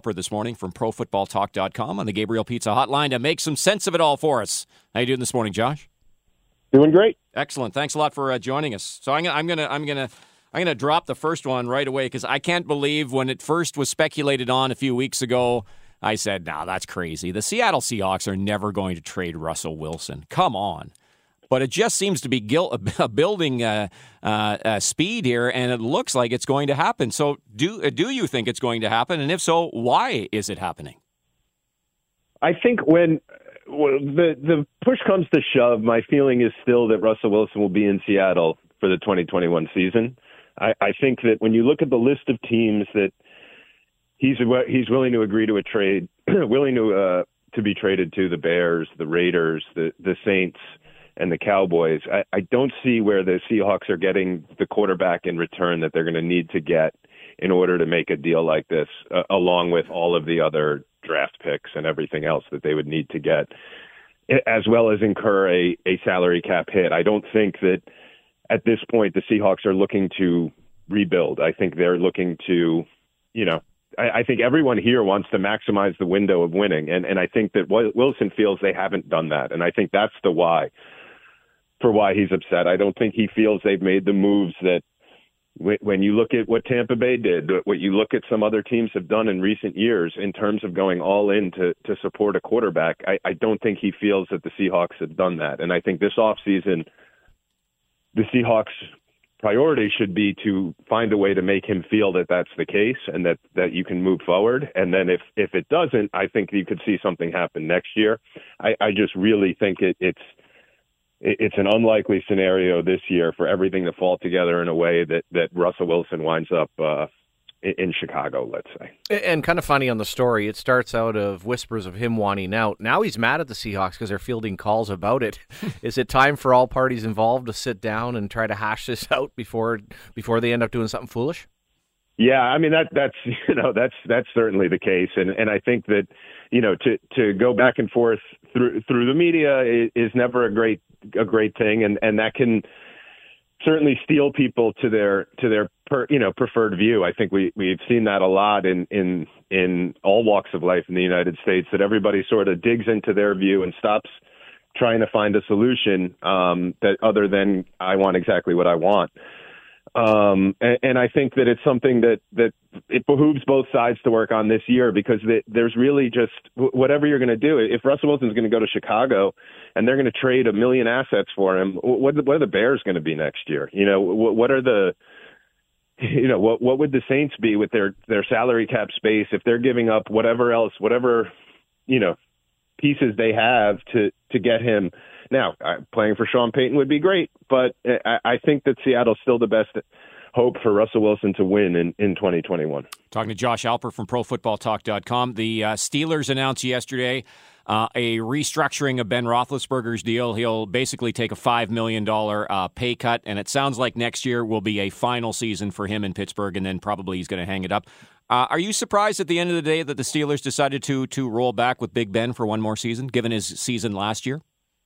Harper this morning from ProFootballTalk.com on the Gabriel Pizza Hotline to make some sense of it all for us. How you doing this morning, Josh? Doing great. Excellent. Thanks a lot for joining us. So I'm gonna drop the first one right away because I can't believe when it first was speculated on a few weeks ago, I said, "No, that's crazy. The Seattle Seahawks are never going to trade Russell Wilson. Come on." But it just seems to be building speed here, and it looks like it's going to happen. So do you think it's going to happen? And if so, why is it happening? I think when the push comes to shove, my feeling is still that Russell Wilson will be in Seattle for the 2021 season. I think that when you look at the list of teams that he's willing to agree to a trade, willing to be traded to, the Bears, the Raiders, the Saints, and the Cowboys, I don't see where the Seahawks are getting the quarterback in return that they're going to need to get in order to make a deal like this, along with all of the other draft picks and everything else that they would need to get, as well as incur a salary cap hit. I don't think that at this point the Seahawks are looking to rebuild. I think they're looking to, I think everyone here wants to maximize the window of winning, and I think that Wilson feels they haven't done that, and I think that's the why he's upset. I don't think he feels they've made the moves that when you look at what Tampa Bay did, what you look at some other teams have done in recent years in terms of going all in to support a quarterback, I don't think he feels that the Seahawks have done that. And I think this offseason, the Seahawks' priority should be to find a way to make him feel that that's the case and that you can move forward. And then if it doesn't, I think you could see something happen next year. I just really think it's an unlikely scenario this year for everything to fall together in a way that Russell Wilson winds up in Chicago, let's say. And kind of funny on the story, it starts out of whispers of him wanting out. Now he's mad at the Seahawks because they're fielding calls about it. Is it time for all parties involved to sit down and try to hash this out before they end up doing something foolish? Yeah, I mean that's certainly the case, and I think that to go back and forth through the media is never a great thing, and that can certainly steal people to their preferred view. I think we've seen that a lot in all walks of life in the United States, that everybody sort of digs into their view and stops trying to find a solution that other than I want exactly what I want. And I think that it's something that it behooves both sides to work on this year, because there's really just whatever you're going to do. If Russell Wilson's going to go to Chicago and they're going to trade $1 million assets for him, what are the Bears going to be next year? What are the what would the Saints be with their salary cap space if they're giving up whatever pieces they have to get him? Now, playing for Sean Payton would be great, but I think that Seattle's still the best hope for Russell Wilson to win in 2021. Talking to Josh Alper from ProFootballTalk.com. The Steelers announced yesterday a restructuring of Ben Roethlisberger's deal. He'll basically take a $5 million pay cut, and it sounds like next year will be a final season for him in Pittsburgh, and then probably he's going to hang it up. Are you surprised at the end of the day that the Steelers decided to roll back with Big Ben for one more season, given his season last year?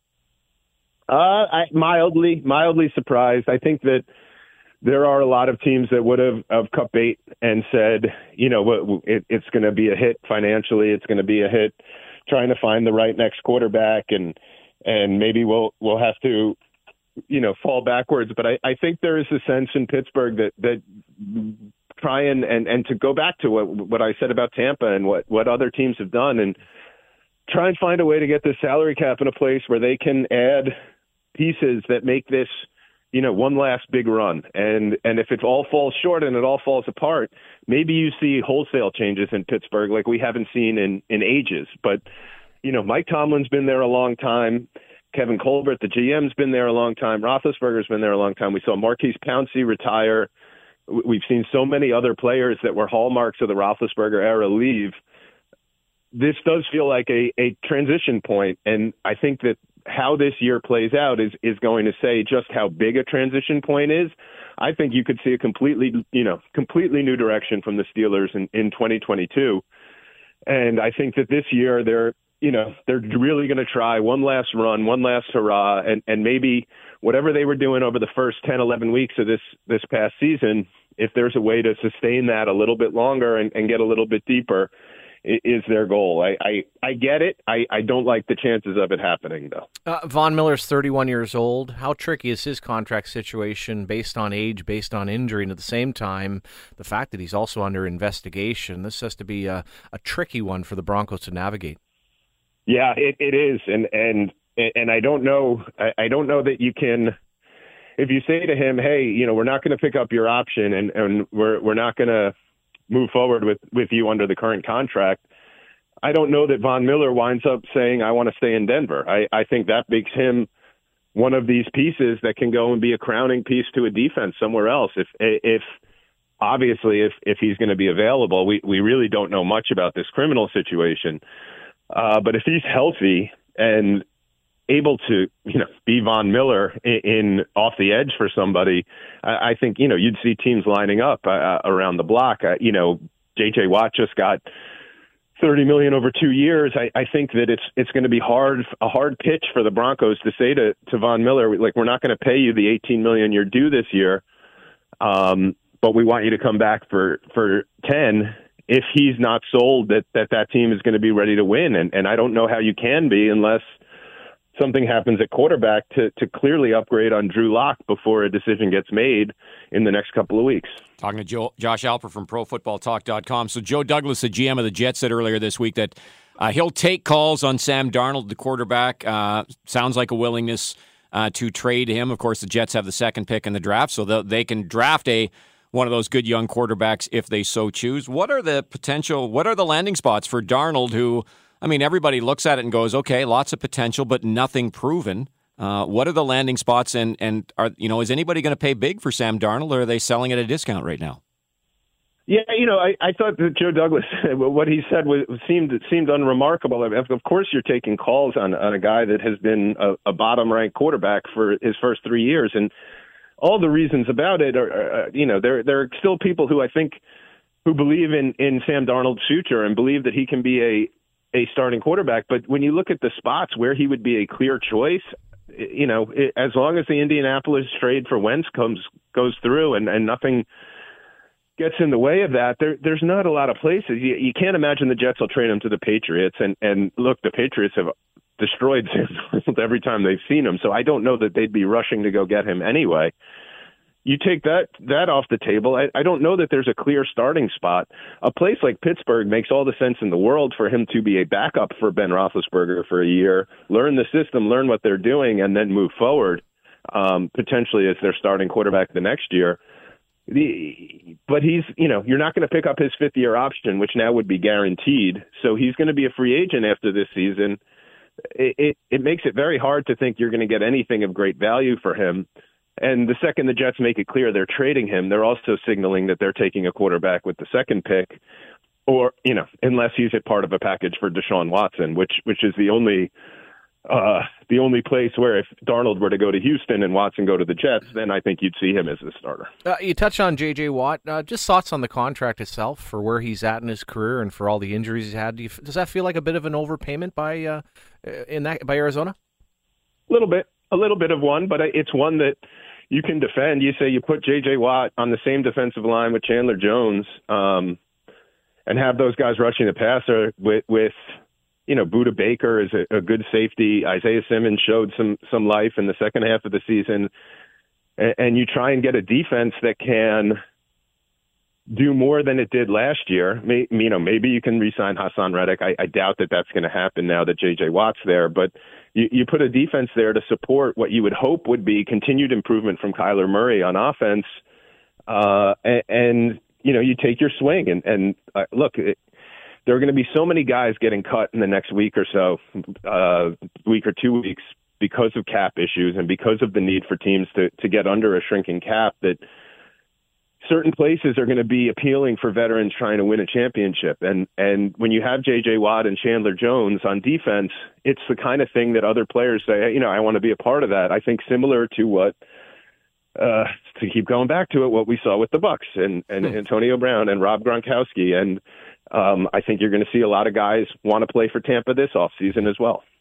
Mildly surprised. I think that there are a lot of teams that would have cut bait and said, it's going to be a hit financially. It's going to be a hit trying to find the right next quarterback, and maybe we'll have to, fall backwards. But I think there is a sense in Pittsburgh that try and to go back to what I said about Tampa and what other teams have done, and try and find a way to get the salary cap in a place where they can add pieces that make this, one last big run. And if it all falls short and it all falls apart, maybe you see wholesale changes in Pittsburgh like we haven't seen in ages. But, Mike Tomlin's been there a long time. Kevin Colbert, the GM's been there a long time. Roethlisberger's been there a long time. We saw Marquise Pouncey retire. We've seen so many other players that were hallmarks of the Roethlisberger era leave. This does feel like a transition point, and I think that how this year plays out is going to say just how big a transition point is. I think you could see a completely new direction from the Steelers in 2022. And I think that this year they're really going to try one last run, one last hurrah, and maybe whatever they were doing over the first 10, 11 weeks of this past season, if there's a way to sustain that a little bit longer and get a little bit deeper, is their goal. I get it. I don't like the chances of it happening, though. Von Miller's 31 years old. How tricky is his contract situation based on age, based on injury, and at the same time, the fact that he's also under investigation? This has to be a tricky one for the Broncos to navigate. Yeah, it is, and I don't know. I don't know that you can. If you say to him, "Hey, we're not going to pick up your option, and we're not going to move forward with you under the current contract," I don't know that Von Miller winds up saying, "I want to stay in Denver." I think that makes him one of these pieces that can go and be a crowning piece to a defense somewhere else. If obviously if he's going to be available, we really don't know much about this criminal situation. But if he's healthy and able to, be Von Miller in off the edge for somebody, I think, you'd see teams lining up around the block. J.J. Watt just got $30 million over 2 years. I think that it's going to be a hard pitch for the Broncos to say to Von Miller, like, we're not going to pay you the $18 million you're due this year, but we want you to come back for 10. If he's not sold that team is going to be ready to win. And I don't know how you can be unless something happens at quarterback to clearly upgrade on Drew Lock before a decision gets made in the next couple of weeks. Talking to Josh Alper from ProFootballTalk.com. So Joe Douglas, the GM of the Jets, said earlier this week that he'll take calls on Sam Darnold, the quarterback. Sounds like a willingness to trade him. Of course, the Jets have the second pick in the draft, so they can draft one of those good young quarterbacks if they so choose. What are the landing spots for Darnold, who, everybody looks at it and goes, okay, lots of potential, but nothing proven. What are the landing spots, and is anybody going to pay big for Sam Darnold, or are they selling at a discount right now? Yeah, I thought that Joe Douglas, what he said seemed unremarkable. Of course, you're taking calls on a guy that has been a bottom-ranked quarterback for his first 3 years, and all the reasons about it are, there are still people who I think who believe in Sam Darnold's future and believe that he can be a starting quarterback. But when you look at the spots where he would be a clear choice, as long as the Indianapolis trade for Wentz goes through and nothing gets in the way of that, there's not a lot of places. You can't imagine the Jets will trade him to the Patriots. And look, the Patriots have destroyed Sam Darnold every time they've seen him. So I don't know that they'd be rushing to go get him anyway. You take that off the table. I don't know that there's a clear starting spot. A place like Pittsburgh makes all the sense in the world for him to be a backup for Ben Roethlisberger for a year, learn the system, learn what they're doing, and then move forward, potentially as their starting quarterback the next year. But he's, you're not going to pick up his fifth-year option, which now would be guaranteed. So he's going to be a free agent after this season. It makes it very hard to think you're going to get anything of great value for him. And the second the Jets make it clear they're trading him, they're also signaling that they're taking a quarterback with the second pick, or, unless he's a part of a package for Deshaun Watson, which is the only place where if Darnold were to go to Houston and Watson go to the Jets, then I think you'd see him as the starter. You touched on J.J. Watt. Just thoughts on the contract itself for where he's at in his career and for all the injuries he's had. Does that feel like a bit of an overpayment by Arizona? A little bit of one, but it's one that you can defend. You say you put J.J. Watt on the same defensive line with Chandler Jones, and have those guys rushing the passer with Budda Baker is a good safety. Isaiah Simmons showed some life in the second half of the season, and you try and get a defense that can do more than it did last year. Maybe you can re-sign Hassan Reddick. I doubt that that's going to happen now that J.J. Watt's there, but you put a defense there to support what you would hope would be continued improvement from Kyler Murray on offense, and you take your swing. And look, there are going to be so many guys getting cut in the next week or so, week or 2 weeks, because of cap issues and because of the need for teams to get under a shrinking cap, that certain places are going to be appealing for veterans trying to win a championship. And when you have J.J. Watt and Chandler Jones on defense, it's the kind of thing that other players say, hey, I want to be a part of that. I think similar to what, to keep going back to it, what we saw with the Bucks and Antonio Brown and Rob Gronkowski. And I think you're going to see a lot of guys want to play for Tampa this offseason as well.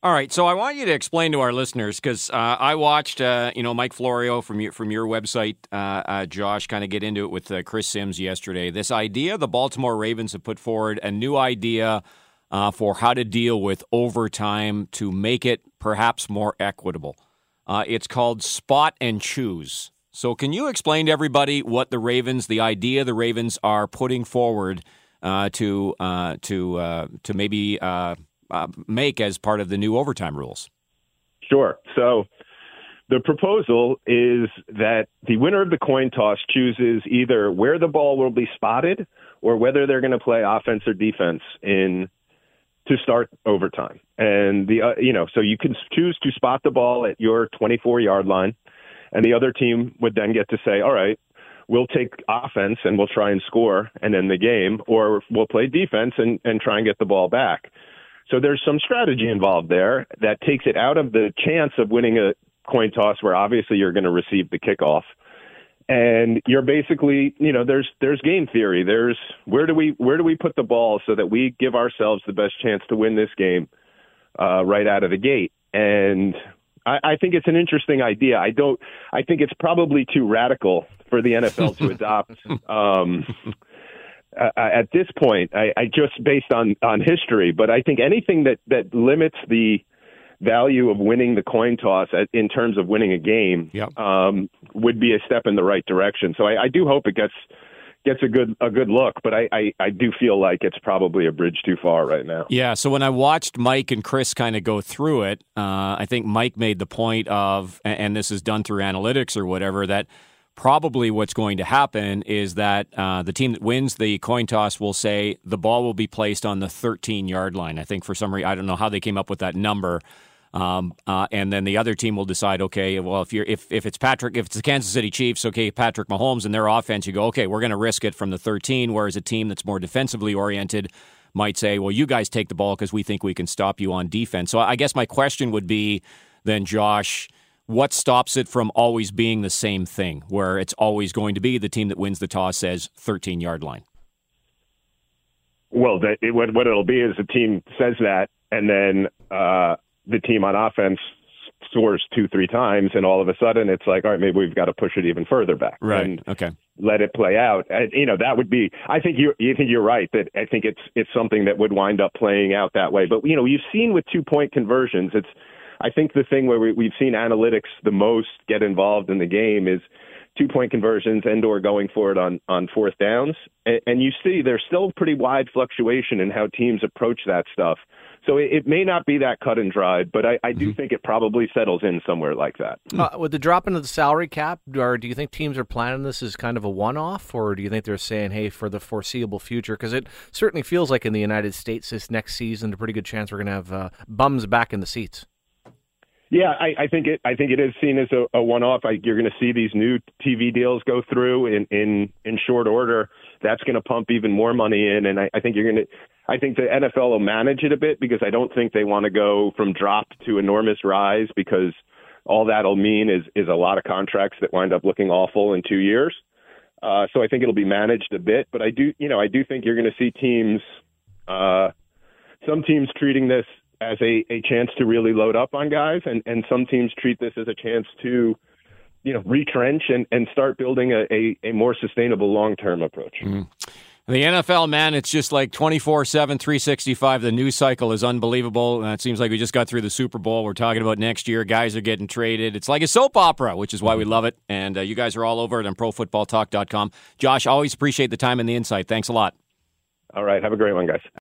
All right, so I want you to explain to our listeners, because I watched, Mike Florio from your website, Josh, kind of get into it with Chris Sims yesterday. This idea the Baltimore Ravens have put forward, a new idea for how to deal with overtime to make it perhaps more equitable. It's called Spot and Choose. So can you explain to everybody what the idea the Ravens are putting forward to maybe make as part of the new overtime rules? Sure. So the proposal is that the winner of the coin toss chooses either where the ball will be spotted or whether they're going to play offense or defense to start overtime. And so you can choose to spot the ball at your 24-yard line, and the other team would then get to say, all right, we'll take offense and we'll try and score and end the game, or we'll play defense and try and get the ball back. So there's some strategy involved there that takes it out of the chance of winning a coin toss where obviously you're going to receive the kickoff. And you're basically, there's game theory. There's where do we put the ball so that we give ourselves the best chance to win this game right out of the gate. And I think it's an interesting idea. I think it's probably too radical for the NFL to adopt. At this point, I just based on history, but I think anything that limits the value of winning the coin toss in terms of winning a game would be a step in the right direction. So I do hope it gets a good look, but I do feel like it's probably a bridge too far right now. Yeah, so when I watched Mike and Chris kind of go through it, I think Mike made the point of, and this is done through analytics or whatever, that probably what's going to happen is that the team that wins the coin toss will say the ball will be placed on the 13-yard line. I think for some reason, I don't know how they came up with that number. And then the other team will decide, okay, well, if it's the Kansas City Chiefs, okay, Patrick Mahomes and their offense, you go, okay, we're going to risk it from the 13, whereas a team that's more defensively oriented might say, well, you guys take the ball because we think we can stop you on defense. So I guess my question would be then, Josh, what stops it from always being the same thing, where it's always going to be the team that wins the toss says 13-yard line? Well, what it'll be is the team says that, and then the team on offense scores 2-3 times, and all of a sudden it's like, all right, maybe we've got to push it even further back. Right. And okay. Let it play out. That would be. I think you're right. That I think it's something that would wind up playing out that way. But you've seen with 2-point conversions, I think the thing where we've seen analytics the most get involved in the game is 2-point conversions and/or going for it on fourth downs. And you see there's still pretty wide fluctuation in how teams approach that stuff. So it may not be that cut and dried, but I do think it probably settles in somewhere like that. With the drop into the salary cap, or do you think teams are planning this as kind of a one-off, or do you think they're saying, hey, for the foreseeable future? Because it certainly feels like in the United States this next season, a pretty good chance we're going to have bums back in the seats. Yeah, I think it is seen as a one-off. You're going to see these new TV deals go through in short order. That's going to pump even more money in, and I think I think the NFL will manage it a bit because I don't think they want to go from drop to enormous rise, because all that'll mean is a lot of contracts that wind up looking awful in 2 years. So I think it'll be managed a bit, but I do think you're going to see teams, some teams treating this as a chance to really load up on guys, and some teams treat this as a chance to, retrench and start building a more sustainable long-term approach. Mm. The NFL, man, it's just like 24/7, 365. The news cycle is unbelievable. It seems like we just got through the Super Bowl. We're talking about next year. Guys are getting traded. It's like a soap opera, which is why we love it. And you guys are all over it on ProFootballTalk.com. Josh, always appreciate the time and the insight. Thanks a lot. All right. Have a great one, guys.